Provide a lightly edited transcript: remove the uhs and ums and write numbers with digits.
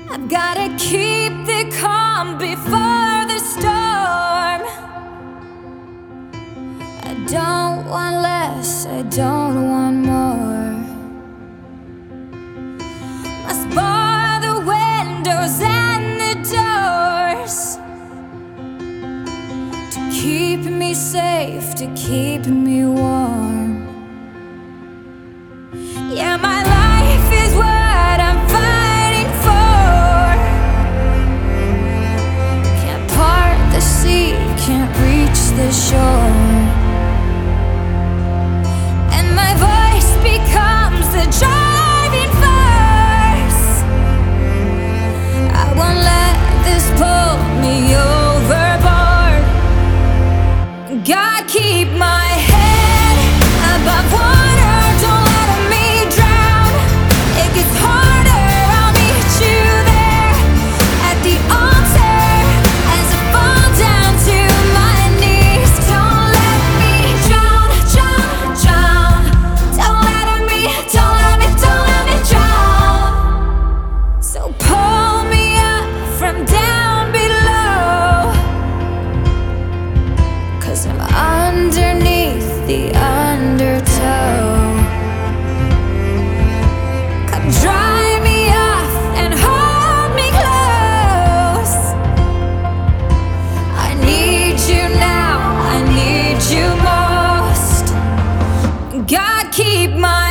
I've gotta keep the calm before the storm. I don't want less, I don't want more. Must bar the windows and the doors to keep me safe, to keep me warm. Yeah, my life is what I'm fighting for. Can't part the sea, can't reach the shore. And my voice becomes the driving force. I won't let this pull me overboard. God, keep my head above water. Don't let me drown. It gets harder, I'll meet you there at the altar as I fall down to my knees. Don't let me drown, drown, drown. Don't let me drown. So pull me up from down below, 'cause I'm underneath the undertow. Come dry me off and hold me close. I need you now, I need you most. God, keep my